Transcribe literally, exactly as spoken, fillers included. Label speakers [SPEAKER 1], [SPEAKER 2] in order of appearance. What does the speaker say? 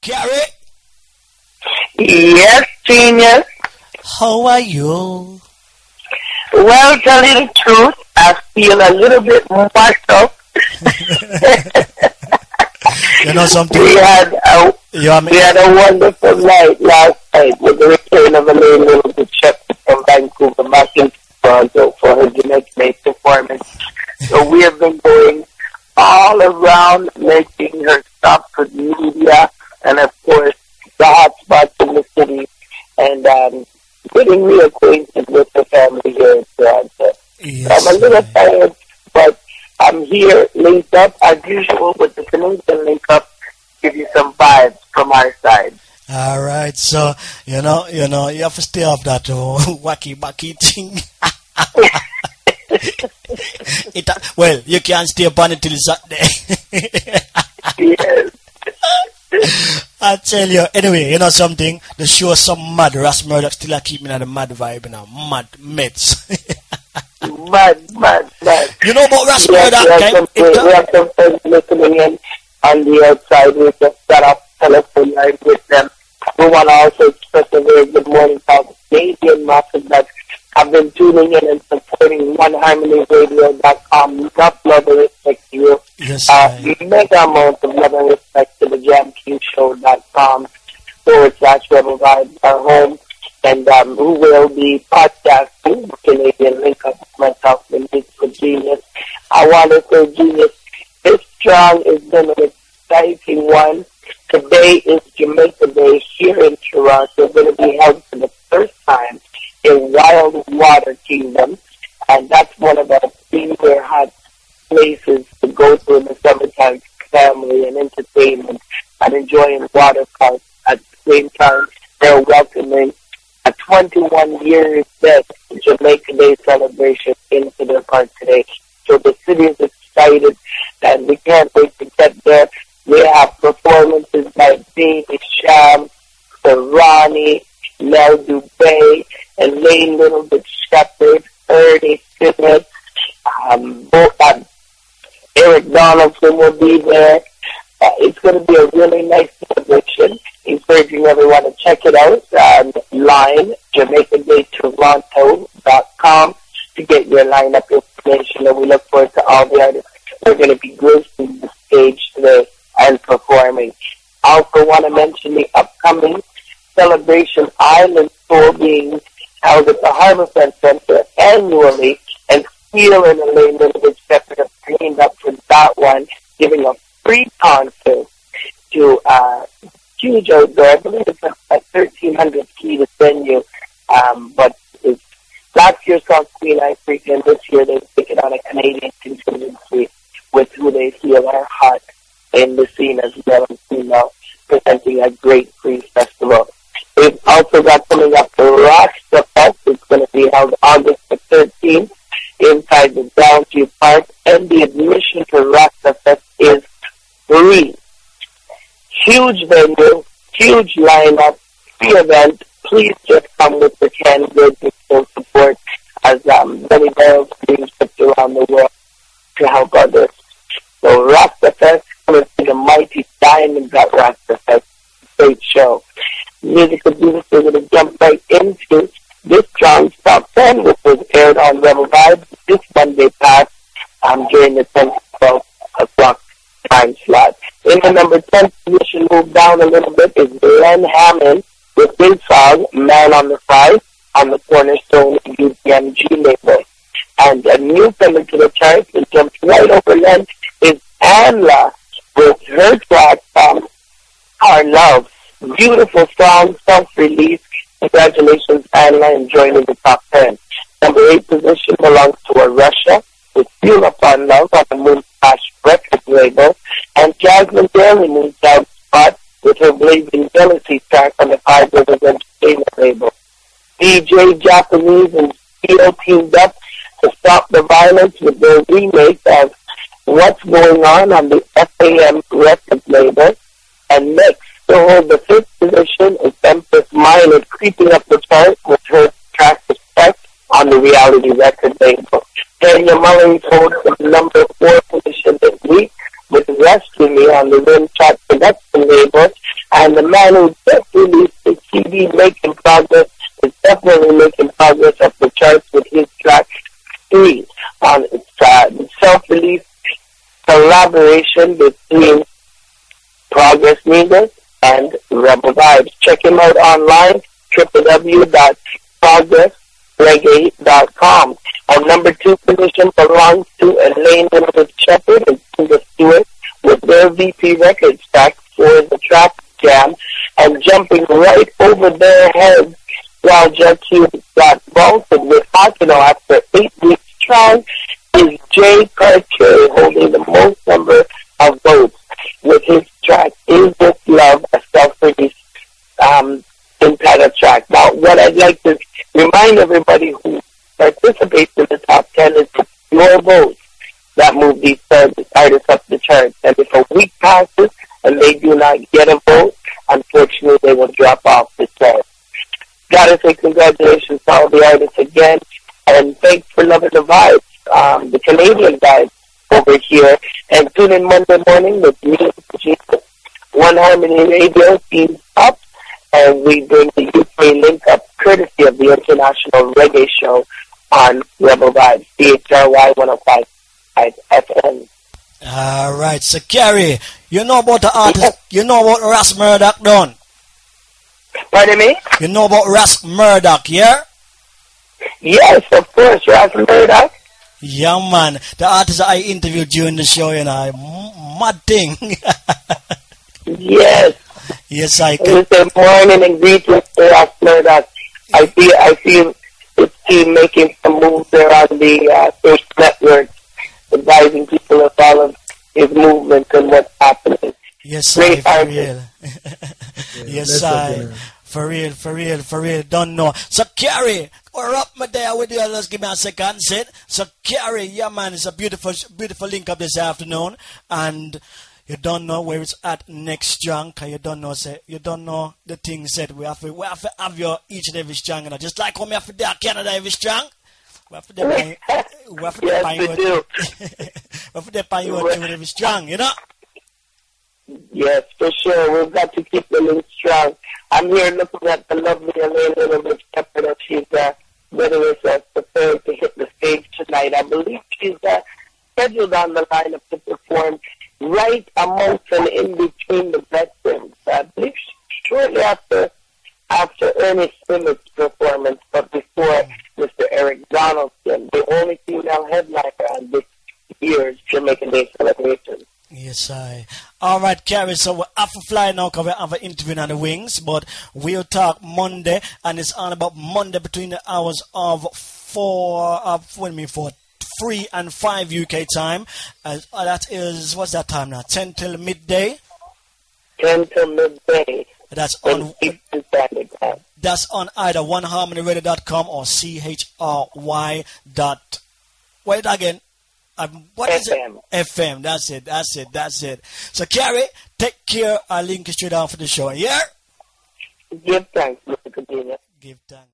[SPEAKER 1] Gary?
[SPEAKER 2] Yes, genius.
[SPEAKER 1] How are you?
[SPEAKER 2] Well, tell you the truth, I feel a little bit washed up.
[SPEAKER 1] You know something?
[SPEAKER 2] We had a,
[SPEAKER 1] you
[SPEAKER 2] we had a wonderful night last night with the return of a lady little bit chef from Vancouver back in Toronto for her Jamaican performance. So we have been going all around making her stop for media and, of course, the hotspots in the city and um, getting reacquainted with the family here in Toronto.
[SPEAKER 1] Yes,
[SPEAKER 2] I'm a little tired, but I'm here linked up as usual with the Canadian link up to give you some vibes from our side.
[SPEAKER 1] All right, so you know, you know, you have to stay off that uh, wacky wacky thing. it, uh, well, you can't stay upon it till it's up there.
[SPEAKER 2] Yes.
[SPEAKER 1] I tell you, anyway, you know something? The show some mad. Ras Murdoch still a keep me on the mad vibe, you know, mad Mets.
[SPEAKER 2] Mad, mad, mad.
[SPEAKER 1] You know about Ras
[SPEAKER 2] Yes,
[SPEAKER 1] Murdoch?
[SPEAKER 2] we, have
[SPEAKER 1] Okay?
[SPEAKER 2] some, we have some friends listening in on the outside. We just set up telephone line with them. We want to also express a very good morning to all the Canadian masses that have been tuning in and supporting one harmony radio dot com. Enough love and respect to you.
[SPEAKER 1] Yes,
[SPEAKER 2] uh,
[SPEAKER 1] right.
[SPEAKER 2] Mega amount of love and respect to the jam king show dot com forward slash Rebel Vibes, our home, and um, who will be podcasting Canadian Link Up with myself and Nick for Genius. I want to say, Genius, this strong is been an exciting one. Today is Jamaica Day here in Toronto. It's going to be held for the first time in Wild Water Kingdom, and that's one of our premier hot places to go to in the summertime, family and entertainment and enjoying water parks. At the same time, they're welcoming a twenty-one years dead Jamaica Day celebration into their park today. So the city is excited and we can't wait to get there. We have performances by Baby Sham, Ronnie, Mel Dubé, and Lane Little Bit Shepherd, Ernie Simmons, um, both, um, Eric Donaldson will be there. Uh, it's going to be a really nice celebration. Encouraging everyone to check it out online, Jamaica Day Toronto dot com, to get your lineup information. And we look forward to all the artists who are going to be gracing the stage today and performing. I also want to mention the upcoming Celebration Island tour being held at the Harbourfront Center annually, and Steele and Elaine Little Shepherd have cleaned up for that one, giving a free concert to uh, huge outdoor. I believe it's a, a thirteen hundred seat venue, um, but it's last year saw Queen Africa, and this year they've taken on a Canadian contingency with who they feel are hot in the scene as well as female, presenting a great free festival. We've also got coming up the Rasta Fest. It's going to be held August the thirteenth inside the Downview Park, and the admission to Rasta Fest is free. Huge venue, huge lineup, free event. Please just come with the canned goods and show support as um, many barrels being shipped around the world to help others. So Rasta Fest, coming to the mighty diamonds at Rasta Fest. Great show. Musical Beautiful, we're going to jump right into this John's Top ten, which was aired on Rebel Vibes this Monday past um, during the ten to twelve o'clock time slot. In the number ten position, moved down a little bit, is Glenn Hammond with his song, Man on the Side, on the Cornerstone U P M G label. And a newcomer to the chart that jumped right over Len is Anla with her track, um, Our Love. Beautiful song, self-release. Congratulations, Anla, and joining the top ten. Number eight position belongs to a Russia with Feel Upon Love on the Moonflash Records label. And Jasmine Daly moves down spot with her Blazing Jealousy track on the Five Rivers Entertainment label. D J Japanese and Steel teamed up to stop the violence with their remake of What's Going On on the F A M Records label. And next to hold the fifth position is Empress Minor, creeping up the chart with her track Respect on the Reality Record label. Kenya Mullins holds the number four position this week with Rescue Me on the Rim Track Production label. And the man who just released the C D, Making Progress, is definitely making progress up the charts with his track three on its uh, self-release collaboration between Progress Music and Rebel Vibes. Check him out online, w w w dot progress reggae dot com. Our number two position belongs to Elaine Elizabeth Shepherd and Tina Stewart with their V P Records track for the Track Jam, and jumping right over their heads while Jackie got vaulted with Akino after eight weeks strong is Jay Cartier, holding the most number of votes with his track Is This Love, a self-release um, entitled track. Now, what I'd like to remind everybody who participates in the top ten is your votes that move these artists up the charts. And if a week passes and they do not get a vote, unfortunately, they will drop off the chart. Gotta say congratulations to all the artists again, and thanks for loving the vibes, um, the Canadian vibes over here. And tune in Monday morning with me, Jesus. One Harmony Radio teams up, and we bring the U K link up courtesy of the International Reggae Show on Rebel Vibes, C H R Y one oh five F M.
[SPEAKER 1] All right, so Gary, you know about the artist, yes. You know about Ras Murdoch, don't?
[SPEAKER 2] Pardon me?
[SPEAKER 1] You know about Ras Murdoch, yeah?
[SPEAKER 2] Yes, of course, Ras Murdoch.
[SPEAKER 1] Yeah, man. The artist I interviewed during the show, you know, mad thing.
[SPEAKER 2] Yes.
[SPEAKER 1] Yes, I
[SPEAKER 2] can. Good morning and greetings to Ras Murdoch. I see, I see his team making some moves there on the uh, social network, advising people of all of his movements and what's happening.
[SPEAKER 1] Yes, I, for real. Yes, I, for real, for real, for real, don't know. So, Carrie, we're up my there with you. Let's give me a second set. So, Carrie, yeah, man, it's a beautiful, beautiful link up this afternoon. And you don't know where it's at next junk. You don't know, say, you don't know the thing said. We have to, we have to have your each and every strong, you know, just like when we have to do Canada every strong. We have to depend, we have to depend you. We have to depend you every strong, you know.
[SPEAKER 2] Yes, for sure. We've got to keep the link strong. I'm here looking at the lovely Elaine Elizabeth Shepherd, and she's uh, getting herself prepared to hit the stage tonight. I believe she's uh, scheduled on the lineup to perform right amongst and in between the veterans. I believe shortly after after Ernest Simmett's performance, but before Mister Eric Donaldson, the only female headliner on this year's Jamaican Day celebration.
[SPEAKER 1] Yes, I. All right, Carrie, so we have to fly now because we have an interview on the wings, but we'll talk Monday, and it's on about Monday between the hours of four, uh, what do you mean, four, three and five U K time. Uh, that is, what's that time now? ten till midday?
[SPEAKER 2] ten till midday.
[SPEAKER 1] That's on, that's on either one harmony radio dot com or C H R Y dot, wait again. Um, what is
[SPEAKER 2] F M.
[SPEAKER 1] it? F M. That's it. That's it. That's it. So, Carrie, take care. I'll link you straight down for the show. Yeah?
[SPEAKER 2] Give thanks, Mister Kadena.
[SPEAKER 1] Give thanks.